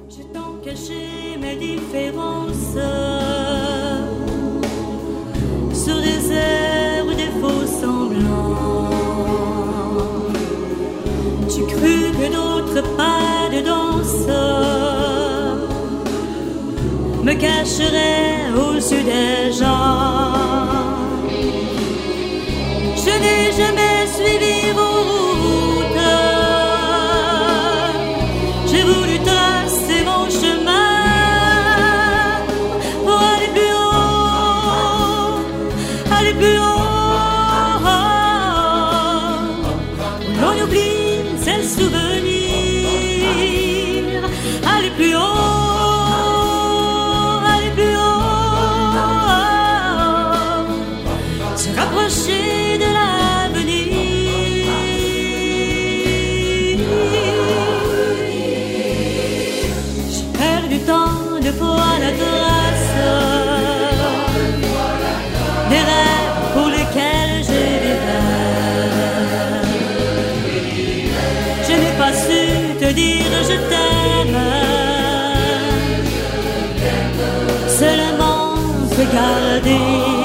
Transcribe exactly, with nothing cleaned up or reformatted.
J'ai tant caché mes différences sur des airs ou des faux semblants. Tu crus que d'autres pas de danse me cacheraient aux yeux des gens. Je n'ai jamais suivi vos routes. J'ai voulu tracer mon chemin pour aller plus haut, aller plus haut. Où l'on oublie ces souvenirs. Aller plus haut. Rapprocher de l'avenir. J'ai perdu tant de fois la trace des rêves pour lesquels j'ai rêvé. Je n'ai pas su te dire je t'aime, seulement te garder.